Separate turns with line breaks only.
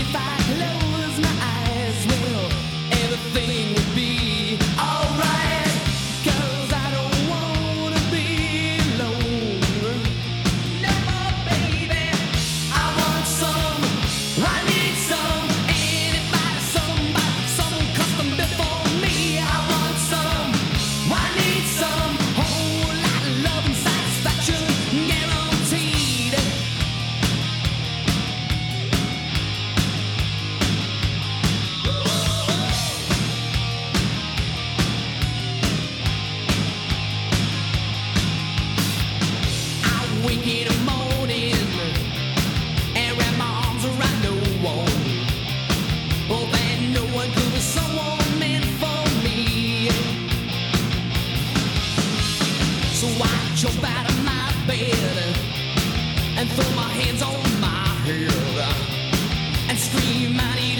if I close my eyes, well, everything would be alright. 'Cause I don't wanna be alone no more, baby. I want some, I need some, anybody, somebody, some custom built for me. I want some, I need some, whole lot of love and satisfaction guaranteed. I wake in the morning and wrap my arms around no one. Oh, that no one could be someone meant for me. So I jump out of my bed and throw my hands on my head and scream, I need